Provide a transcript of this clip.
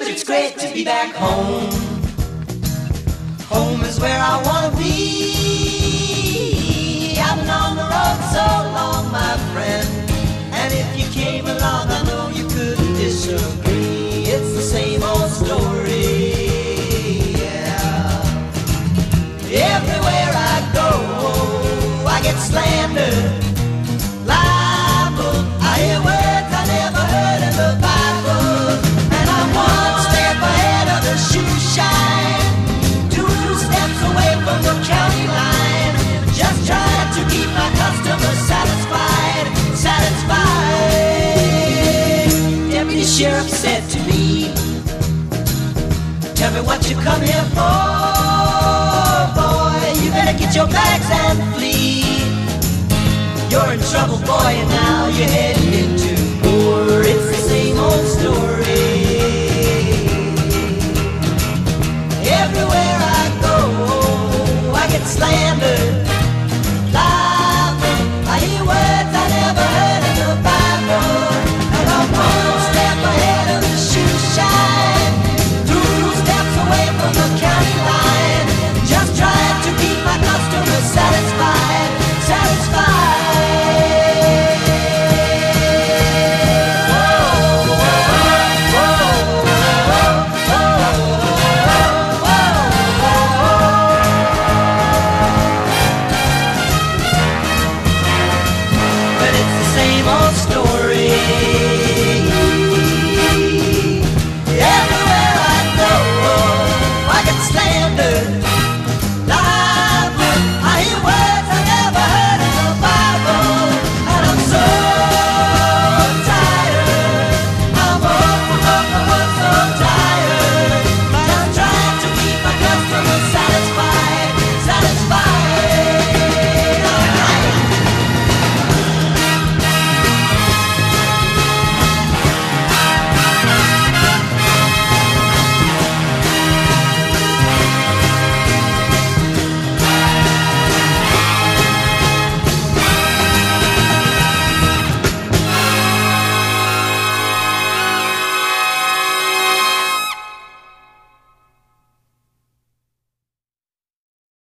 it's great to be back home. Home is where I wanna be. I've been on the road so long, my friend, and if you came along, I know you couldn't disagree. It's the same old story, yeah. Everywhere I go, I get slandered, libeled. I hear words I never heard in the Bible, and I'm one step ahead of the shoe shine, 2 steps away from the county line, just trying to keep my customers satisfied, satisfied. Deputy Sheriff said to me, tell me what you come here for, boy. You better get your bags and flee. You're in trouble, boy, and now you're heading into